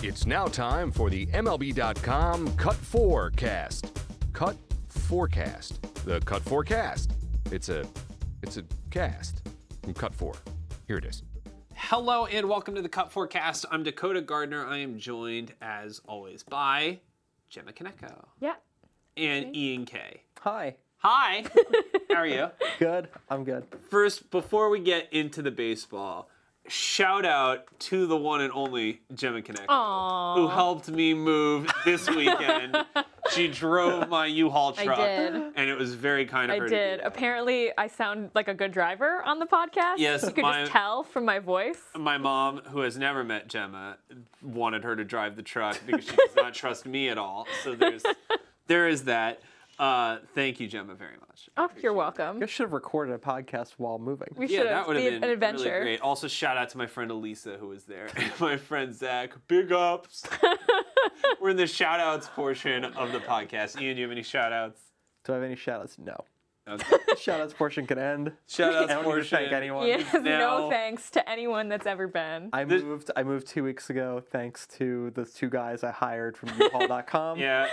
It's now time for the MLB.com Cut 4 cast. Cut Forecast. The Cut Forecast. It's a cast from Cut 4. Here it is. Hello and welcome to the Cut Forecast. I'm Dakota Gardner. I am joined, as always, by Gemma Kaneko. Yeah. And Ian K. Hi. Hi. How are you? Good. I'm good. First, before we get into the baseball, shout out to the one and only Gemma Kaneko, who helped me move this weekend. She drove my U-Haul truck, and it was very kind of her. I did. Apparently, I sound like a good driver on the podcast. Yes, you could just tell from my voice. My mom, who has never met Gemma, wanted her to drive the truck because she does not trust me at all. So there is that. Thank you, Gemma, very much. Oh, you're welcome. You guys should have recorded a podcast while moving. We should that have. would have been an adventure. really great. Also, shout out to my friend Elisa, who was there, and my friend Zach. Big ups. We're in the shout outs portion of the podcast. Ian, do you have any shout outs? Do I have any shout outs? No. Okay. Shout outs portion can end. Shout outs I don't need to portion. thank anyone. Yes, Now- no thanks to anyone that's ever been. I moved 2 weeks ago thanks to the two guys I hired from U-Haul.com. Yeah.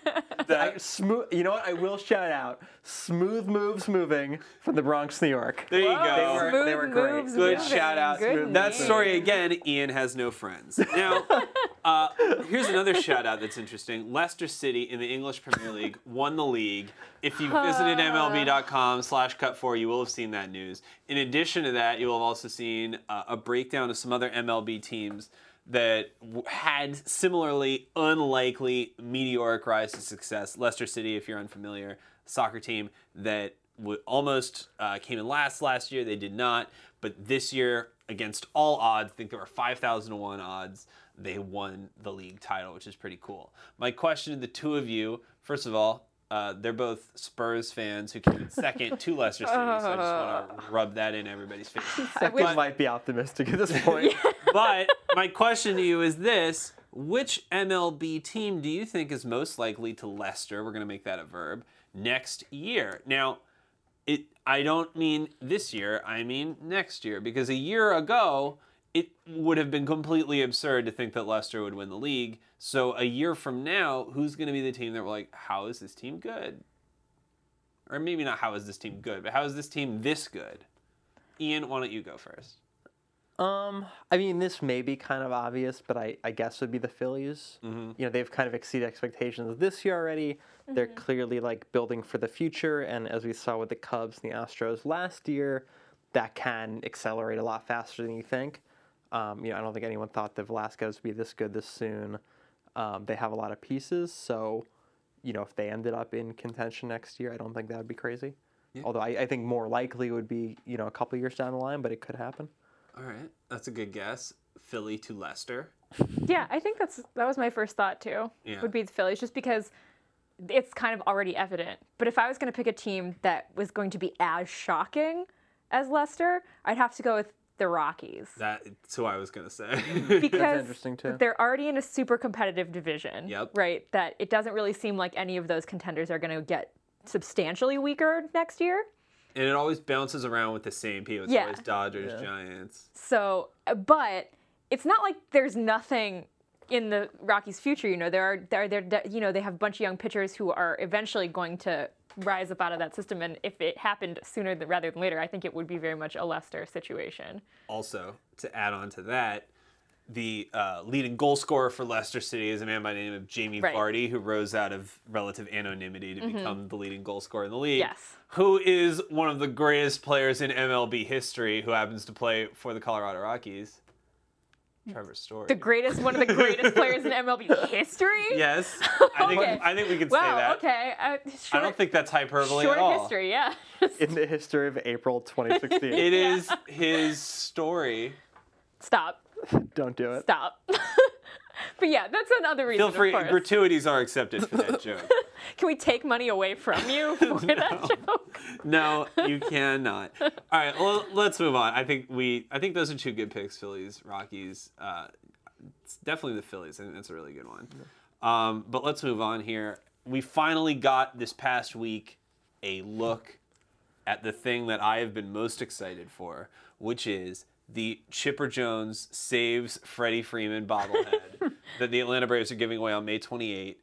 You know what? I will shout out Smooth Moves Moving from the Bronx, New York. There you Whoa. go. They were great. Moves Good moving. shout out. Good That name. story again, Ian has no friends. Now, here's another shout out that's interesting. Leicester City in the English Premier League won the league. If you visited MLB.com/cut4, you will have seen that news. In addition to that, you will have also seen a breakdown of some other MLB teams that had similarly unlikely meteoric rise to success. Leicester City, if you're unfamiliar, soccer team that almost came in last year. They did not. But this year, against all odds, I think there were 5,000 to 1 odds, they won the league title, which is pretty cool. My question to the two of you, first of all, they're both Spurs fans who came in second to Leicester City, so I just want to rub that in everybody's face. Second might be optimistic at this point. But my question to you is this. Which MLB team do you think is most likely to Leicester, we're going to make that a verb, next year? Now, I don't mean this year, I mean next year. Because a year ago, it would have been completely absurd to think that Leicester would win the league. So a year from now, who's going to be the team that we're like, how is this team good? Or maybe not how is this team good, but how is this team this good? Ian, why don't you go first? I mean, this may be kind of obvious, but I guess would be the Phillies. Mm-hmm. You know, they've kind of exceeded expectations this year already. They're clearly like building for the future, and as we saw with the Cubs and the Astros last year, that can accelerate a lot faster than you think. I don't think anyone thought that Velasquez would be this good this soon. They have a lot of pieces, so if they ended up in contention next year, I don't think that would be crazy. Yeah. Although I think more likely would be a couple years down the line, but it could happen. All right, that's a good guess. Philly to Leicester. Yeah, I think that was my first thought too. Yeah. Would be the Phillies, just because it's kind of already evident. But if I was going to pick a team that was going to be as shocking as Leicester, I'd have to go with the Rockies. That's who I was going to say. Because interesting too. they're already in a super competitive division, Yep. right? That it doesn't really seem like any of those contenders are going to get substantially weaker next year. And it always bounces around with the same people. It's always Dodgers, Giants. So, but it's not like there's nothing in the Rockies' future. They have a bunch of young pitchers who are eventually going to rise up out of that system. And if it happened sooner rather than later, I think it would be very much a Leicester situation. Also, to add on to that, the leading goal scorer for Leicester City is a man by the name of Jamie Vardy, who rose out of relative anonymity to become the leading goal scorer in the league. Yes. Who is one of the greatest players in MLB history who happens to play for the Colorado Rockies. Trevor Story. One of the greatest players in MLB history? Yes. I think we can say Wow, that. okay. I don't think that's hyperbole short at all. history, yeah. In the history of April 2016. It is his story. Stop. Don't do it. Stop. But yeah, that's another reason. Feel free. Of course. Gratuities are accepted for that joke. Can we take money away from you for that joke? No, you cannot. All right, well, let's move on. I think those are two good picks, Phillies, Rockies. It's definitely the Phillies. I think that's a really good one. But let's move on here. We finally got this past week a look at the thing that I have been most excited for, which is the Chipper Jones saves Freddie Freeman bobblehead that the Atlanta Braves are giving away on May 28th.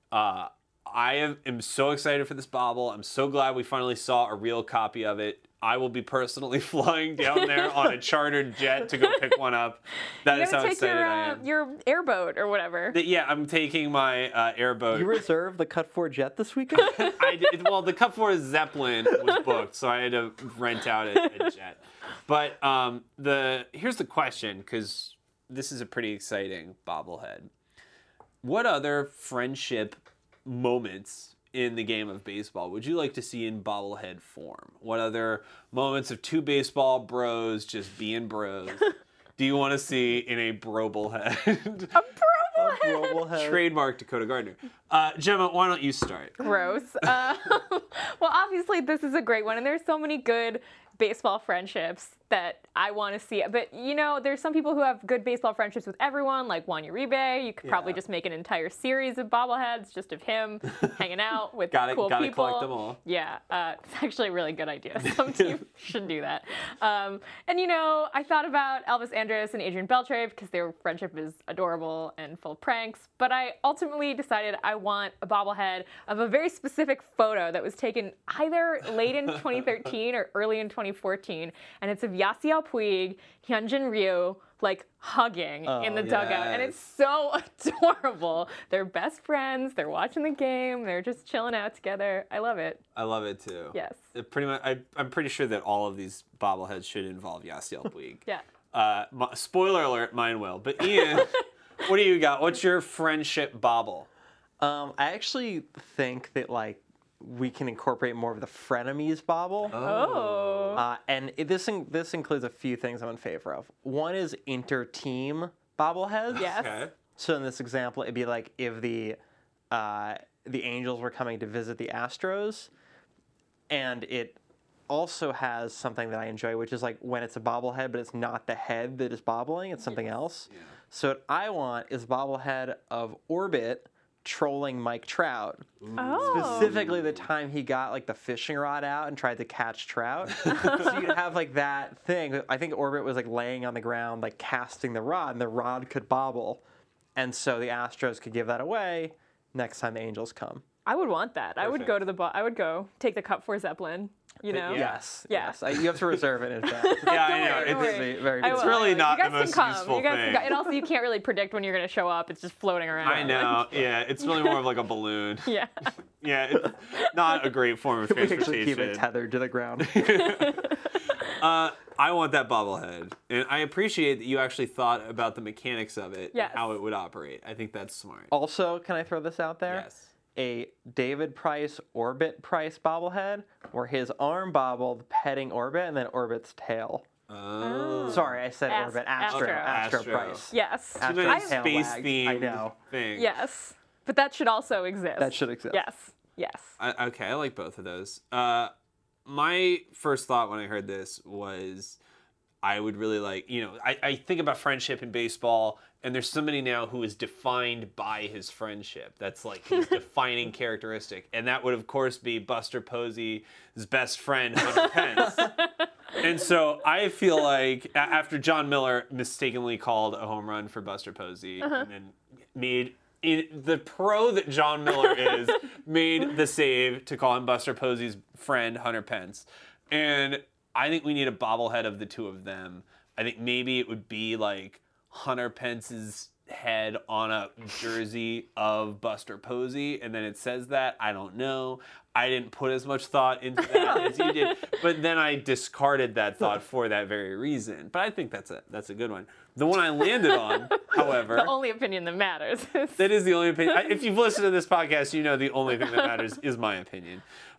I am so excited for this bobble. I'm so glad we finally saw a real copy of it. I will be personally flying down there on a chartered jet to go pick one up. That is how excited I am. Your airboat or whatever. Yeah, I'm taking my airboat. You reserved the Cut 4 jet this weekend? I did, well, the Cut 4 Zeppelin was booked, so I had to rent out a jet. But here's the question, because this is a pretty exciting bobblehead. What other friendship moments in the game of baseball would you like to see in bobblehead form? What other moments of two baseball bros just being bros do you want to see in a broblehead? A Broblehead. Trademark Dakota Gardner. Gemma, why don't you start? Gross. Well, obviously this is a great one, and there's so many good baseball friendships that I want to see. But, there's some people who have good baseball friendships with everyone, like Juan Uribe. You could probably just make an entire series of bobbleheads just of him hanging out with cool gotta people. collect them all. Yeah, it's actually a really good idea. Some teams should do that. And, I thought about Elvis Andrus and Adrian Beltre because their friendship is adorable and full of pranks. But I ultimately decided I want a bobblehead of a very specific photo that was taken either late in 2013 or early in 2014. And it's of Yasiel Puig, Hyunjin Ryu, hugging in the dugout. And it's so adorable. They're best friends. They're watching the game. They're just chilling out together. I love it. I love it too. Yes. Pretty much. I'm pretty sure that all of these bobbleheads should involve Yasiel Puig. Yeah. Spoiler alert, mine will. But Ian, what do you got? What's your friendship bobble? I actually think that we can incorporate more of the frenemies bobble. Oh. And this includes a few things I'm in favor of. One is inter-team bobbleheads. Yes. Okay. So in this example, it'd be like if the Angels were coming to visit the Astros, and it also has something that I enjoy, which is when it's a bobblehead, but it's not the head that is bobbling, it's something else. Yeah. So what I want is a bobblehead of Orbit trolling Mike Trout. Oh. Specifically the time he got the fishing rod out and tried to catch trout. So you'd have that thing. I think Orbit was laying on the ground casting the rod, and the rod could bobble. And so the Astros could give that away next time the Angels come. I would want that. I would Perfect. go to I would go take the Cut 4 Zeppelin, Yeah. Yes. Yeah. Yes. You have to reserve it in advance. Yeah, I know. Don't worry. It's very I It's will. really not You guys the most can come. useful You guys thing. Can and also, you can't really predict when you're going to show up. It's just floating around. I know. Yeah, it's really more of a balloon. Yeah. Yeah, it's not a great form of We actually keep transportation. it tethered to the ground. I want that bobblehead, and I appreciate that you actually thought about the mechanics of it Yes. and how it would operate. I think that's smart. Also, can I throw this out there? Yes. A David Price Orbit Price bobblehead where his arm bobbled petting Orbit and then Orbit's tail. Oh. Sorry, I said Orbit. Astro Astro. Price. Yes. Too Astro's many tail space wagged. themed I know. things. Yes. But that should also exist. That should exist. Yes. Yes. Okay, I like both of those. My first thought when I heard this was I would really I think about friendship in baseball, and there's somebody now who is defined by his friendship. That's his defining characteristic. And that would, of course, be Buster Posey's best friend, Hunter Pence. And so I feel like after John Miller mistakenly called a home run for Buster Posey and then made the pro that John Miller is, made the save to call him Buster Posey's friend, Hunter Pence. And I think we need a bobblehead of the two of them. I think maybe it would be Hunter Pence's head on a jersey of Buster Posey, and then it says that. I don't know. I didn't put as much thought into that as you did, but then I discarded that thought for that very reason. But I think that's a good one. The one I landed on, however, The only opinion that matters. that is the only opinion. If you've listened to this podcast, you know the only thing that matters is my opinion.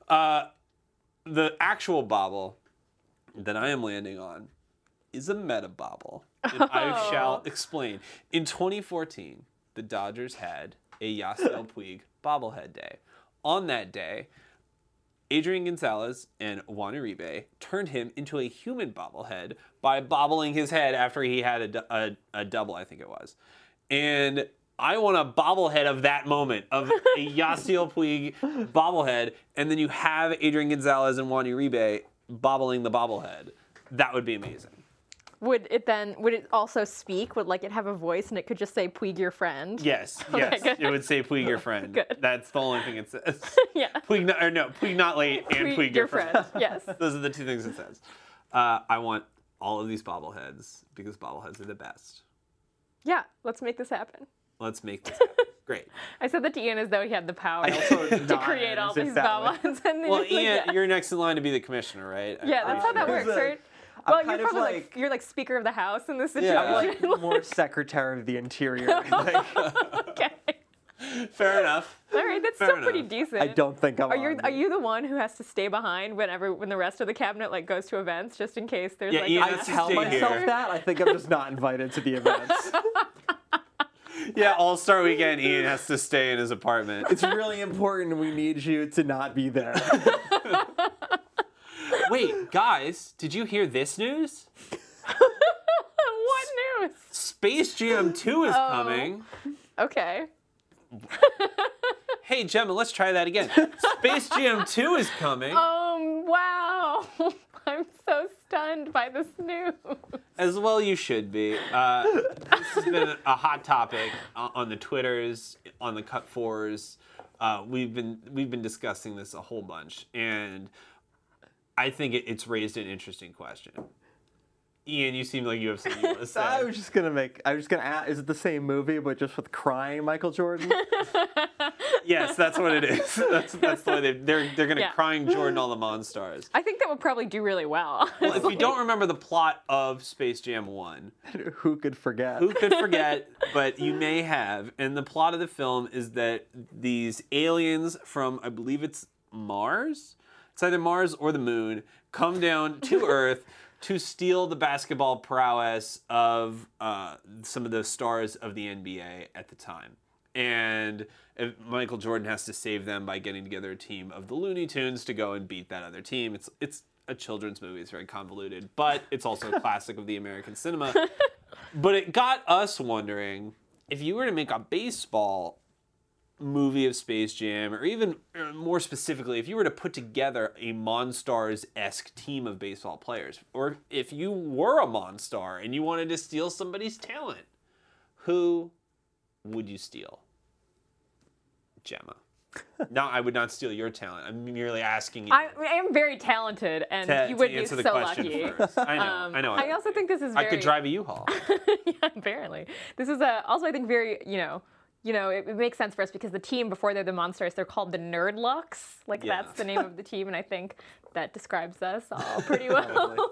The actual bobble that I am landing on is a meta bobble. And I shall explain. In 2014, the Dodgers had a Yasiel Puig bobblehead day. On that day, Adrian Gonzalez and Juan Uribe turned him into a human bobblehead by bobbling his head after he had a double, I think it was. And I want a bobblehead of that moment, of a Yasiel Puig bobblehead, and then you have Adrian Gonzalez and Juan Uribe bobbling the bobblehead. That would be amazing. would it also speak? Would like it have a voice and it could just say Puig your friend? Yes, Okay, yes. good. It would say Puig your friend. Good. That's the only thing it says. Yeah. Puig not late and Puig your friend. Yes. Those are the two things it says. I want all of these bobbleheads because bobbleheads are the best. Yeah. Let's make this happen. Let's make this happen. Great. I said that to Ian as though he had the power I also to nodded create all as if these that was- bobbleheads. And then Well, he's like, Ian, yeah. you're next in line to be the commissioner, right? Yeah, that's how that works, right? I'm Well, kind you're of probably like- you're like Speaker of the House in this Yeah. situation. I'm like more Secretary of the Interior. Like, Okay. Fair enough. All right, that's Fair still pretty enough. decent. I don't think I'm. Are you the one who has to stay behind when the rest of the cabinet like goes to events just in case there's Yeah, like Ian a has I to mass- tell stay myself here. that. I think I'm just not invited to the events. Yeah, All-Star Weekend, Ian has to stay in his apartment. It's really important. We need you to not be there. Wait, guys, did you hear this news? What news? Space Jam 2 is coming. Okay. Hey, Gemma, let's try that again. Space Jam 2 is coming. Wow. I'm so stunned by this news. As well you should be. This has been a hot topic on the Twitters, on the Cut Fours. We've been discussing this a whole bunch, and I think it's raised an interesting question. Ian, you seem like you have something you want to say. I was just gonna ask, is it the same movie but just with crying Michael Jordan? Yes, that's what it is. That's the way they're gonna Yeah. crying Jordan all the Monstars. I think that would probably do really well. Well, if you don't remember the plot of Space Jam 1, Who could forget? who could forget, but you may have. And the plot of the film is that these aliens from, I believe it's Mars? It's either Mars or the moon, come down to Earth to steal the basketball prowess of some of the stars of the NBA at the time. And Michael Jordan has to save them by getting together a team of the Looney Tunes to go and beat that other team. It's a children's movie. It's very convoluted, but it's also a classic of the American cinema. But it got us wondering, if you were to make a baseball movie of Space Jam, or even more specifically, if you were to put together a Monstars-esque team of baseball players, or if you were a Monstar and you wanted to steal somebody's talent, who would you steal? Gemma. No, I would not steal your talent. I'm merely asking you I am very talented, and to, you would to be answer the so question lucky. first. I know. I also think this is I very. could drive a U-Haul. Yeah, apparently. This is also I think very it makes sense for us because the team before they're the Monsters, they're called the Nerdlucks. Like Yeah. that's the name of the team, and I think that describes us all pretty well.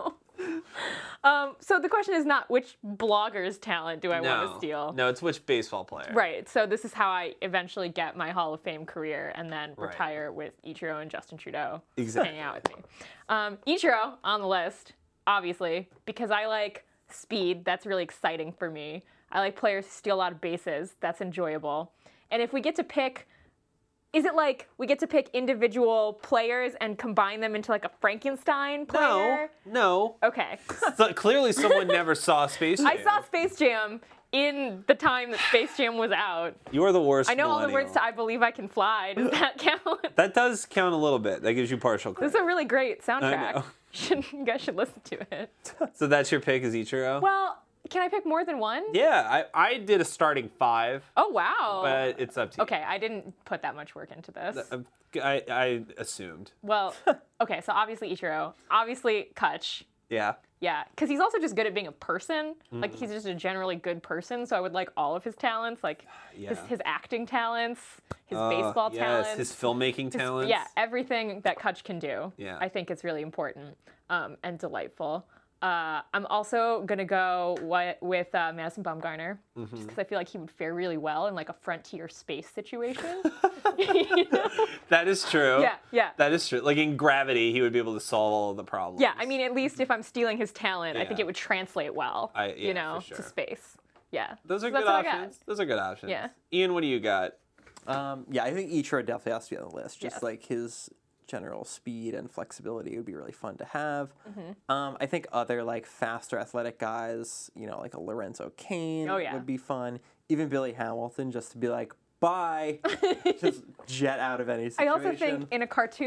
So the question is not which blogger's talent do I want to steal. No, it's which baseball player. Right. So this is how I eventually get my Hall of Fame career and then Right. retire with Ichiro and Justin Trudeau Exactly. hanging out with me. Ichiro on the list, obviously, because I like speed. That's really exciting for me. I like players who steal a lot of bases. That's enjoyable. And if we get to pick, is it like we get to pick individual players and combine them into like a Frankenstein player? No. Okay. So, clearly someone never saw Space Jam. I saw Space Jam in the time that Space Jam was out. You are the worst I know all the millennial. words to I Believe I Can Fly. Does that count? That does count a little bit. That gives you partial This credit. is a really great soundtrack. know. You guys should listen to it. So that's your pick is Ichiro? Well, can I pick more than one? Yeah, I did a starting 5, Oh, wow. but it's up to you. Okay, I didn't put that much work into this. I assumed. Well, okay, so obviously Ichiro. Obviously Kutch. Yeah. Yeah, because he's also just good at being a person. Mm. Like, he's just a generally good person, so I would like all of his talents, like Yeah. his acting talents, his baseball talents. Yes, his filmmaking talents. Yeah, everything that Kutch can do, Yeah. I think is really important and delightful. I'm also going to go with Madison Bumgarner, Mm-hmm. just because I feel like he would fare really well in like a frontier space situation. That is true. Yeah, yeah. That is true. Like in Gravity, he would be able to solve all of the problems. Yeah, I mean, at least if I'm stealing his talent, I think Yeah. it would translate well, yeah, for to sure. space. Yeah. Those are So good that's what I got. options. Those are good options. Yeah. Ian, what do you got? Yeah, I think Ichiro definitely has to be on the list. Just Yes. like his general speed and flexibility would be really fun to have. Mm-hmm. I think other like faster athletic guys, like a Lorenzo Kane Oh, yeah. would be fun. Even Billy Hamilton, just to be like, bye, just jet out of any I situation. also think in a cartoon,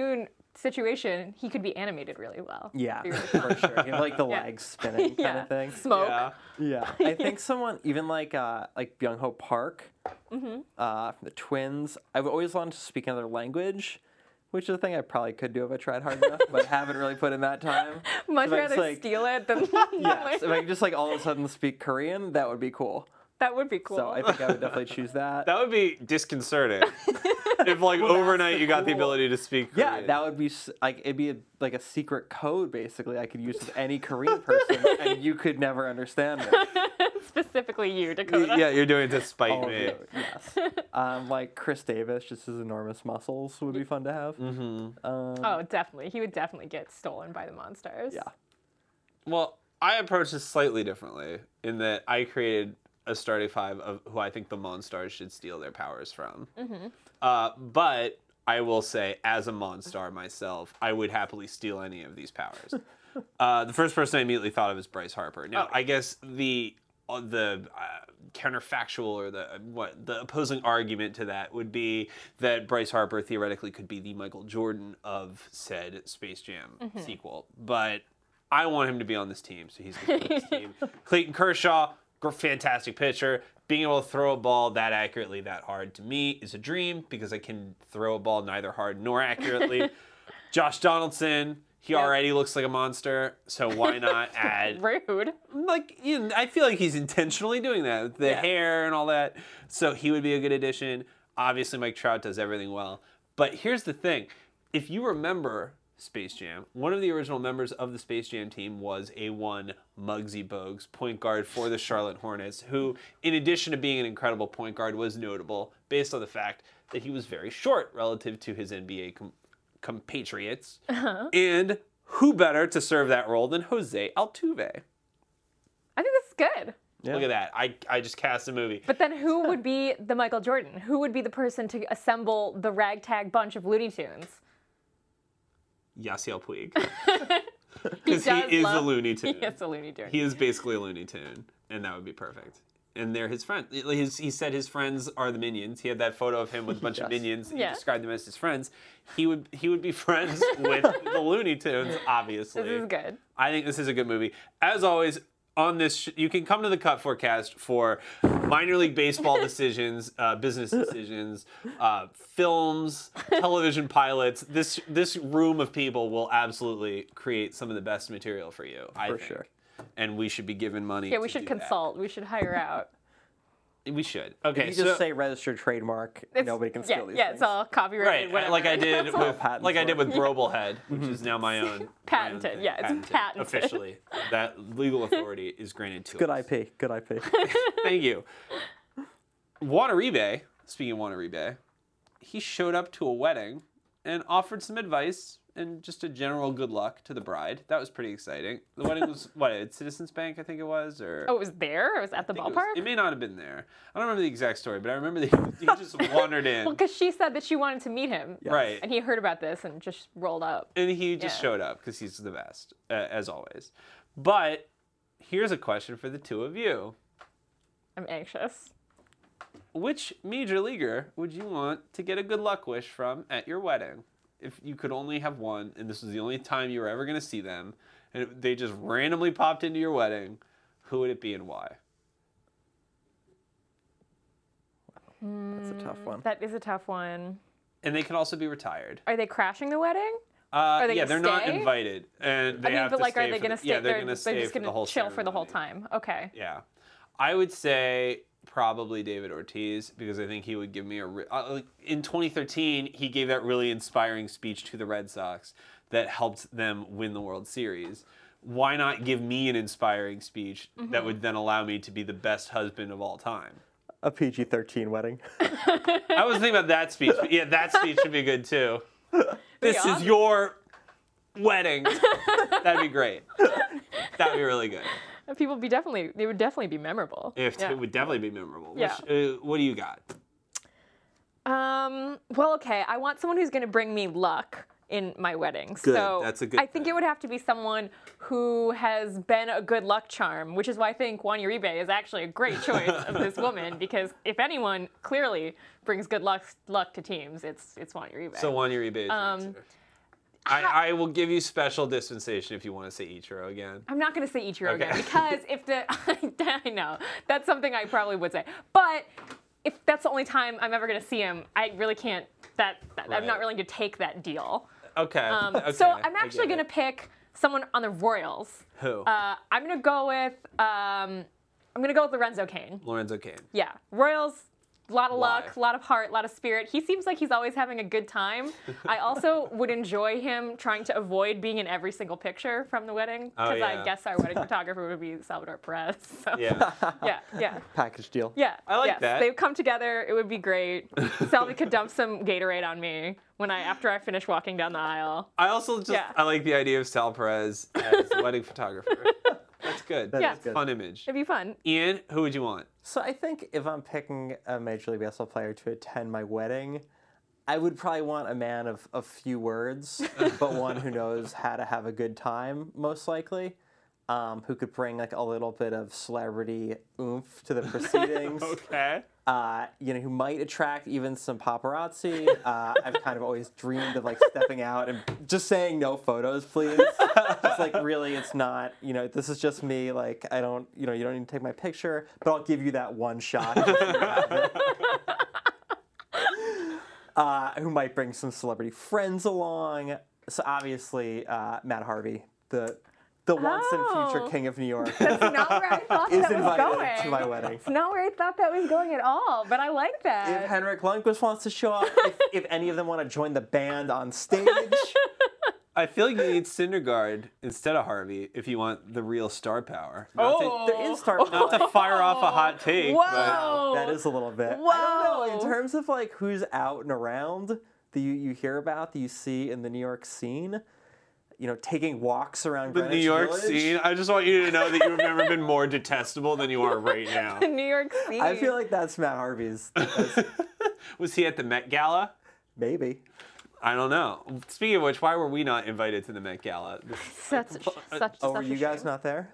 situation, he could be animated really well. Yeah, Be really for sure. You have like the Yeah. legs spinning kind of thing. Smoke. Yeah. Yeah, I think someone even like Byung Ho Park, from the Twins. I've always wanted to speak another language, which is a thing I probably could do if I tried hard enough, but haven't really put in that time. Much So if I just, rather like, steal it than Yes, if I could just like all of a sudden speak Korean, that would be cool. That would be cool. So I think I would definitely choose that. That would be disconcerting. If like overnight you got the ability to speak Korean. Yeah, that would be like it'd be like a secret code basically I could use with any Korean person, and you could never understand it. Specifically you, Dakota. Yeah, you're doing it to spite All of me. you, yes. Like Chris Davis, just his enormous muscles would be fun to have. Oh, definitely. He would definitely get stolen by the Monstars. Yeah. Well, I approach this slightly differently in that I created a starting five of who I think the Monstars should steal their powers from. But I will say, as a Monstar myself, I would happily steal any of these powers. The first person I immediately thought of is Bryce Harper. Now, I guess the counterfactual or the opposing argument to that would be that Bryce Harper theoretically could be the Michael Jordan of said Space Jam sequel. But I want him to be on this team, so he's going to be on this team. Clayton Kershaw, fantastic pitcher. Being able to throw a ball that accurately, that hard, to me is a dream because I can throw a ball neither hard nor accurately. Josh Donaldson, he already looks like a monster, so why not add... Rude. Like, I feel like he's intentionally doing that with the hair and all that. So he would be a good addition. Obviously, Mike Trout does everything well. But here's the thing. If you remember Space Jam, one of the original members of the Space Jam team was A1 Muggsy Bogues, point guard for the Charlotte Hornets, who, in addition to being an incredible point guard, was notable based on the fact that he was very short relative to his NBA compatriots. And who better to serve that role than Jose Altuve? I think that's good. Yeah. Look at that. I just cast a movie. But then who would be the Michael Jordan? Who would be the person to assemble the ragtag bunch of Looney Tunes? Yasiel Puig. Because he is a Looney Tune. He is a Looney Tune. He is basically a Looney Tune, and that would be perfect. And they're his friends. He said his friends are the Minions. He had that photo of him with a bunch of Minions. He described them as his friends. He would be friends with the Looney Tunes, obviously. This is good. I think this is a good movie. As always, on this, you can come to the Cut Forecast for minor league baseball decisions, business decisions, films, television pilots. This room of people will absolutely create some of the best material for you. I think. sure. And we should be given money. Yeah, we to should do consult. We should hire out. That. We should. Okay, If you just say registered trademark, nobody can steal these Yeah, things. it's all copyrighted. right, whatever. like I did with patents like I did for it. with Broblehead, which is now my own Patented, thing. yeah, it's patented. officially. That legal authority is granted to Good us. IP. Good IP. Thank you. Watanabe, speaking of Watanabe, he showed up to a wedding and offered some advice and just a general good luck to the bride. That was pretty exciting. The wedding was, at Citizens Bank, I think it was? Or Oh, it was there? It was at the ballpark? It may not have been there. I don't remember the exact story, but I remember that he just wandered in. Well, because she said that she wanted to meet him. Right. And he heard about this and just rolled up. And he just showed up because he's the best, as always. But here's a question for the two of you. I'm anxious. Which major leaguer would you want to get a good luck wish from at your wedding? If you could only have one, and this was the only time you were ever going to see them, and they just randomly popped into your wedding, who would it be and why? That's a tough one. That is a tough one. And they can also be retired. Are they crashing the wedding? Are they Yeah, gonna they're not stay? invited, and they have but to like, stay are they for going to the- stay? Yeah, they're going to stay just for gonna the whole chill for the whole ceremony. time. Okay. Yeah, I would say probably David Ortiz because I think he would give me in 2013 he gave that really inspiring speech to the Red Sox that helped them win the World Series. Why not give me an inspiring speech that would then allow me to be the best husband of all time? A PG-13 wedding. I was thinking about that speech, but yeah, that speech should be good too. This is awesome. your wedding. That'd be great. That'd be really good. People would definitely be memorable. It would definitely be memorable. Yeah. What do you got? Well, okay. I want someone who's going to bring me luck in my wedding. Good, So that's a good I think it would have to be someone who has been a good luck charm, which is why I think Juan Uribe is actually a great choice of this woman, because if anyone clearly brings good luck to teams, it's Juan Uribe. So Juan Uribe is your answer. I will give you special dispensation if you want to say Ichiro again. I'm not going to say Ichiro Okay. again because if the I know that's something I probably would say, but if that's the only time I'm ever going to see him, I really can't. I'm Right. not willing to take that deal. Okay. Okay, So I'm I actually get going to it. pick someone on the Royals. Who? I'm going to go with Lorenzo Cain. Lorenzo Cain. Yeah, Royals. A lot of Why? luck, a lot of heart, a lot of spirit. He seems like he's always having a good time. I also would enjoy him trying to avoid being in every single picture from the wedding Oh, because yeah. I guess our wedding photographer would be Salvador Perez. So. Yeah. Yeah. Package deal. Yeah. I like yes. that. They'd come together. It would be great. Salvi could dump some Gatorade on me after I finish walking down the aisle. I also just Yeah. I like the idea of Sal Perez as the wedding photographer. That's good. That Yeah. is good. Fun image. It'd be fun. Ian, who would you want? So I think if I'm picking a Major League Baseball player to attend my wedding, I would probably want a man of a few words, but one who knows how to have a good time, most likely, who could bring like a little bit of celebrity oomph to the proceedings. Okay. Who might attract even some paparazzi. I've kind of always dreamed of like stepping out and just saying no photos, please. Just like really, it's not, this is just me. Like I don't, you don't need to take my picture, but I'll give you that one shot. Who might bring some celebrity friends along. So obviously, Matt Harvey, the once and future Oh. king of New York, That's not where I thought is that was invited going. to my wedding. It's not where I thought that was going at all, but I like that. If Henrik Lundqvist wants to show up, if any of them want to join the band on stage, I feel like you need Syndergaard instead of Harvey if you want the real star power. there is star Not to fire off a hot take, but Whoa! That is a little bit. I don't know. In terms of like who's out and around that you hear about, that you see in the New York scene, taking walks around the Greenwich New York Village, scene, I just want you to know that you've never been more detestable than you are right now. New York City. I feel like that's Matt Harvey's. Was he at the Met Gala? Maybe. I don't know. Speaking of which, why were we not invited to the Met Gala? such Oh, were such you a guys shame. not there?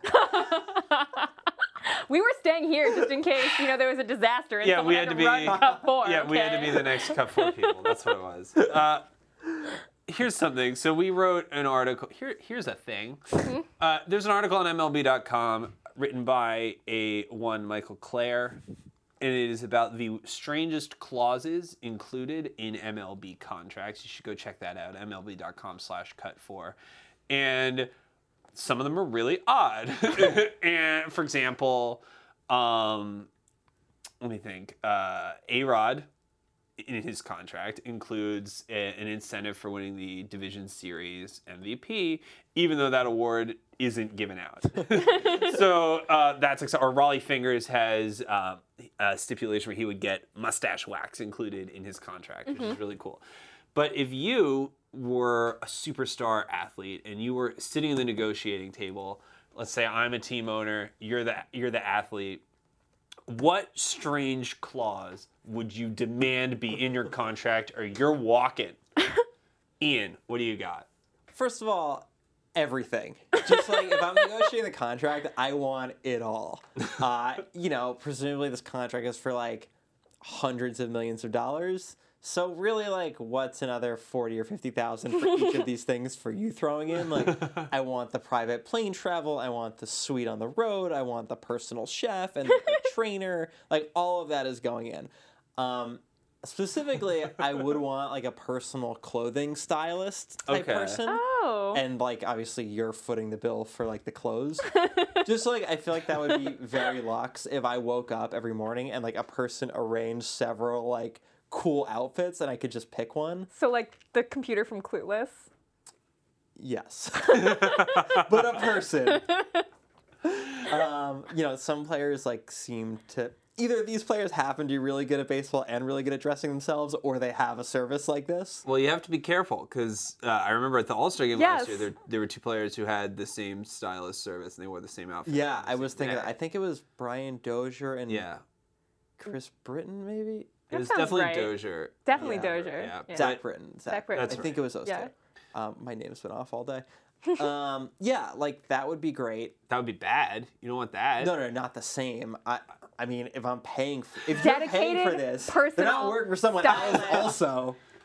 We were staying here just in case there was a disaster and Yeah, someone we had had to to run be- Cup 4. Yeah, we had to okay? be the next Cup 4 people. That's what it was. Here's something. So we wrote an article. Here's a thing. There's an article on MLB.com written by one Michael Clare, and it is about the strangest clauses included in MLB contracts. You should go check that out. MLB.com/cut4, and some of them are really odd. And for example, let me think. A-Rod, in his contract, includes an incentive for winning the Division Series MVP, even though that award isn't given out. So or Raleigh Fingers has a stipulation where he would get mustache wax included in his contract, which is really cool. But if you were a superstar athlete and you were sitting in the negotiating table, let's say I'm a team owner, you're the athlete, what strange clause would you demand be in your contract or you're walking? Ian, what do you got? First of all, everything. Just like if I'm negotiating the contract, I want it all. Presumably this contract is for like hundreds of millions of dollars. So really, like, what's another 40 or 50,000 for each of these things for you throwing in? Like, I want the private plane travel, I want the suite on the road, I want the personal chef and the trainer. Like, all of that is going in. Specifically, I would want like a personal clothing stylist type Okay. person. Oh. And like obviously you're footing the bill for like the clothes. Just like I feel like that would be very luxe if I woke up every morning and like a person arranged several like cool outfits and I could just pick one. So like the computer from Clueless. Yes. But a person. Some players like seem to either these players happen to be really good at baseball and really good at dressing themselves, or they have a service like this. Well, you have to be careful because I remember at the All-Star game Yes. last year, there were two players who had the same stylist service and they wore the same outfit. Yeah, on the I same was thinking. day. I think it was Brian Dozier and Yeah, Chris Britton, maybe. it was sounds definitely right. Dozier. Definitely Yeah. Dozier. Yeah. Zach Britton. Zach Britton. That's I think it was those Yeah. two. My name's been off all day. Yeah, like that would be great. That would be bad. You don't want that. No, not the same. I mean, if I'm paying, if you're paying for Dedicated, this, they're not personal working for someone stylist. else also.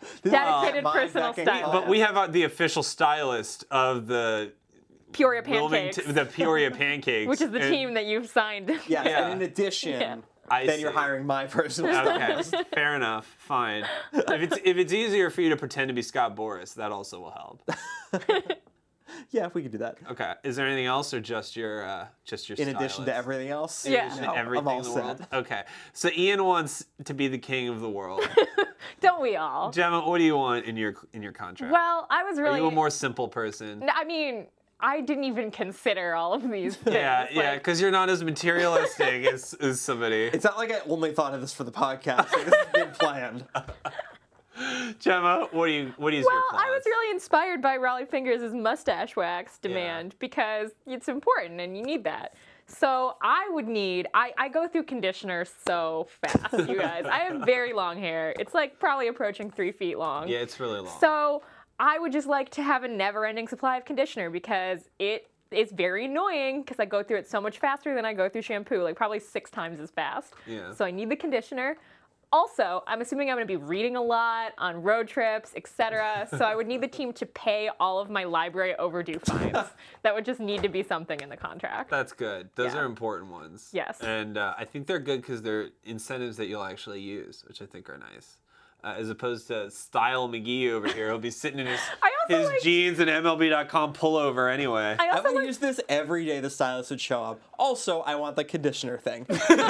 Dedicated Mind personal backing stylist. But we have the official stylist of the Peoria Pancakes, the Peoria Pancakes, which is the and- team that you've signed. Yes, Yeah. and in addition, Yeah. I then you're see. hiring my personal Okay, stylist. fair enough. Fine. If it's easier for you to pretend to be Scott Boras, that also will help. Yeah, we could do that. Okay. Is there anything else, or just your In addition to stylist? everything else. Yeah. To No, everything I'm all in the set. world. Okay. So Ian wants to be the king of the world. Don't we all? Gemma, what do you want in your contract? Well, I was Are really. you a more simple person? No, I mean, I didn't even consider all of these things. Yeah, yeah, like- because you're not as materialistic as somebody. It's not like I only thought of this for the podcast. Like, this has been planned. Gemma, what is your Well, clause? I was really inspired by Raleigh Fingers' mustache wax demand because it's important and you need that. So I would need, I go through conditioner so fast, you guys. I have very long hair. It's like probably approaching 3 feet long. Yeah, it's really long. So I would just like to have a never-ending supply of conditioner because it's very annoying because I go through it so much faster than I go through shampoo, like probably 6 times as fast. Yeah. So I need the conditioner. Also, I'm assuming I'm going to be reading a lot on road trips, etc. So I would need the team to pay all of my library overdue fines. That would just need to be something in the contract. That's good. Those Yeah. are important ones. Yes. And I think they're good because they're incentives that you'll actually use, which I think are nice. As opposed to Style McGee over here, he'll be sitting in his also like- jeans and MLB.com pullover anyway. I I also would like, use this every day the stylist would show up. Also, I want the conditioner thing.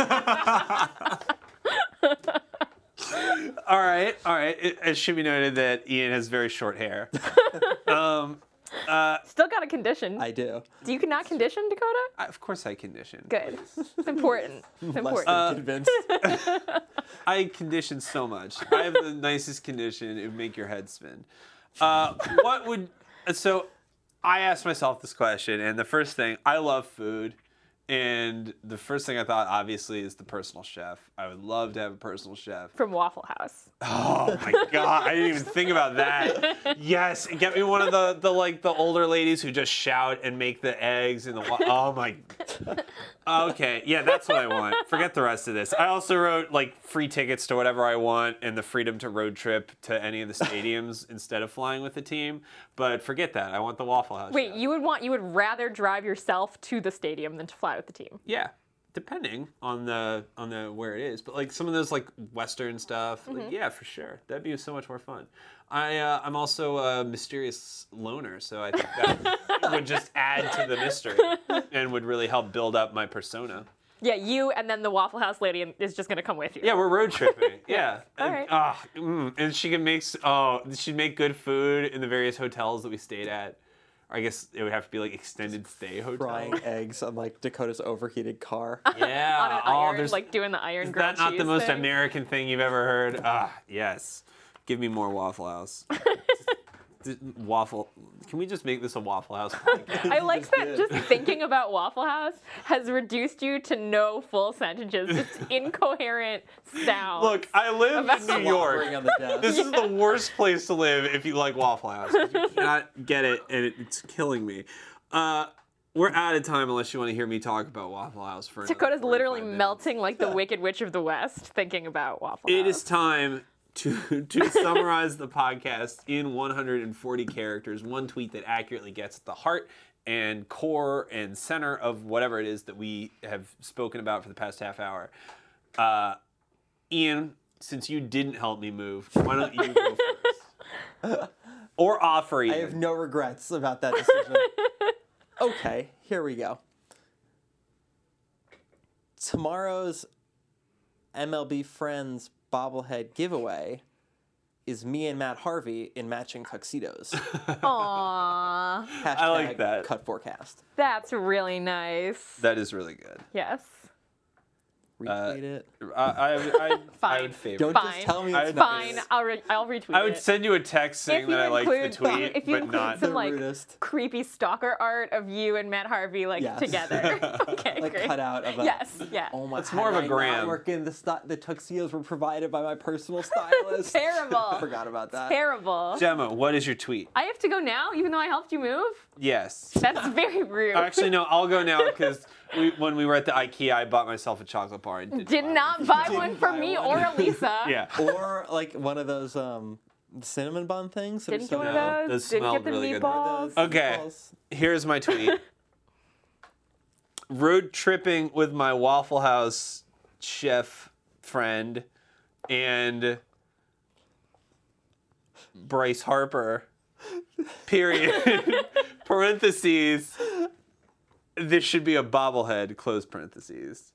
All right. It should be noted that Ian has very short hair. still got a condition. I do. Do you not condition, Dakota? Of course I condition. Good. It's important. It's Less important. than convinced. I condition so much. I have the nicest condition. It would make your head spin. So I asked myself this question, and the first thing, I love food. And the first thing I thought, obviously, is the personal chef. I would love to have a personal chef. From Waffle House. Oh my god, I didn't even think about that. Yes, get me one of the older ladies who just shout and make the eggs and oh my. Okay, yeah, that's what I want. Forget the rest of this. I also wrote like free tickets to whatever I want and the freedom to road trip to any of the stadiums instead of flying with the team. But forget that. I want the Waffle House. Wait, chef. you would rather drive yourself to the stadium than to fly with the team? Yeah, depending on the where it is, but like some of those like Western stuff, like, yeah, for sure, that'd be so much more fun. I'm also a mysterious loner, so I think that would just add to the mystery and would really help build up my persona. Yeah, you and then the Waffle House lady is just gonna come with you. Yeah, we're road tripping. Yeah, All and, right. and she can make she'd make good food in the various hotels that we stayed at. Or I guess it would have to be like extended stay hotels. Frying eggs on like Dakota's overheated car. Yeah, On an iron, there's like doing the iron Is grilled that not the cheese most thing. American thing you've ever heard? Yes. Give me more Waffle House. Waffle. Can we just make this a Waffle House podcast? I like that did. just thinking about Waffle House has reduced you to no full sentences, just incoherent sounds. Look, I live in New Slobbering York. on the desk. This is the worst place to live if you like Waffle House. 'Cause you cannot get it, and it's killing me. We're out of time unless you want to hear me talk about Waffle House for another Dakota's 45 literally minutes. melting like the Wicked Witch of the West thinking about Waffle House. It is time to summarize the podcast in 140 characters, one tweet that accurately gets at the heart and core and center of whatever it is that we have spoken about for the past half hour. Ian, since you didn't help me move, why don't you go first? Or offer I Ian. have no regrets about that decision. Okay, here we go. Tomorrow's MLB Friends bobblehead giveaway is me and Matt Harvey in matching tuxedos. Aww, Hashtag I like that. Cut forecast. that's really nice. That is really good. Yes. Retweet it. I Fine. would favor. Don't Fine. just tell me I- it's Fine, nice. I'll retweet I would it. send you a text saying If you that I liked the include- tweet, if you but include not. some The like rudest. creepy stalker art of you and Matt Harvey like Yes. together. Okay, Like great. cut out of a. Yes, yeah. Oh my! It's more of a had I not gram. Working the tuxedos were provided by my personal stylist. Terrible. Forgot about that. Terrible. Gemma, what is your tweet? I have to go now, even though I helped you move? Yes. That's very rude. Actually, no, I'll go now because when we were at the IKEA, I bought myself a chocolate bar and Did not buy one for buy me one. or Elisa. Yeah. Or like one of those The cinnamon bun things. Didn't get one of No, those. those Didn't smelled get the really good. meatballs. Okay. Here's my tweet. Road tripping with my Waffle House chef friend and Bryce Harper. Period. Parentheses. This should be a bobblehead. Close parentheses.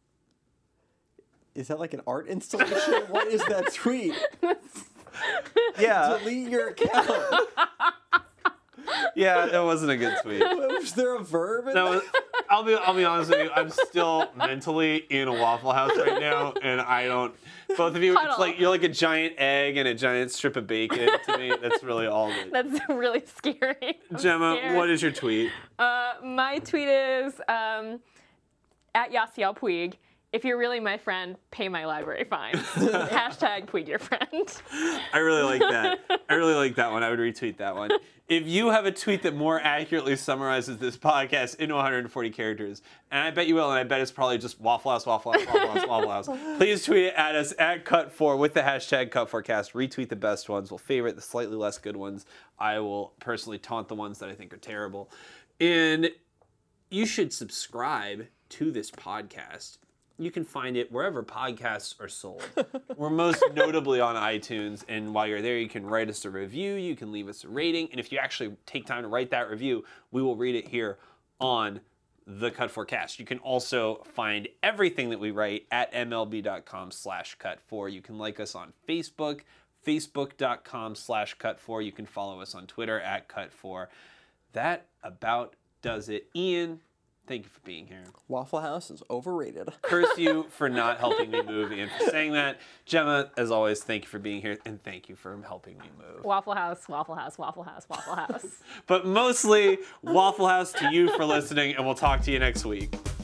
Is that like an art installation? What is that tweet? Yeah. Delete your account. Yeah, that wasn't a good tweet. Was there a verb in That that? was, I'll be honest with you. I'm still mentally in a Waffle House right now, and I don't. Both of you, it's Huddle. like you're like a giant egg and a giant strip of bacon to me. That's really all of it. That's really scary. I'm Gemma, scared. what is your tweet? My tweet is at Yasiel Puig. If you're really my friend, pay my library fine. Hashtag Puig your friend. I really like that. I really like that one. I would retweet that one. If you have a tweet that more accurately summarizes this podcast into 140 characters, and I bet you will, and I bet it's probably just Waffle House, Waffle House, Waffle House, Waffle House, please tweet it at us at Cut4 with the hashtag Cut4Cast. Retweet the best ones. We'll favorite the slightly less good ones. I will personally taunt the ones that I think are terrible. And you should subscribe to this podcast. You can find it wherever podcasts are sold. We're most notably on iTunes, and while you're there, you can write us a review, you can leave us a rating, and if you actually take time to write that review, we will read it here on the Cut4Cast. You can also find everything that we write at mlb.com/cut4. You can like us on Facebook, facebook.com/cut4. You can follow us on Twitter at cut4. That about does it. Ian, thank you for being here. Waffle House is overrated. Curse you for not helping me move and for saying that. Gemma, as always, thank you for being here, and thank you for helping me move. Waffle House, Waffle House, Waffle House, Waffle House. But mostly, Waffle House to you for listening, and we'll talk to you next week.